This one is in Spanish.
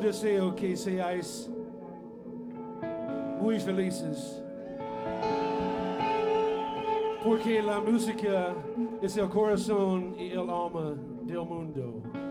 deseo que seáis muy felices. Porque la música es el corazón y el alma del mundo.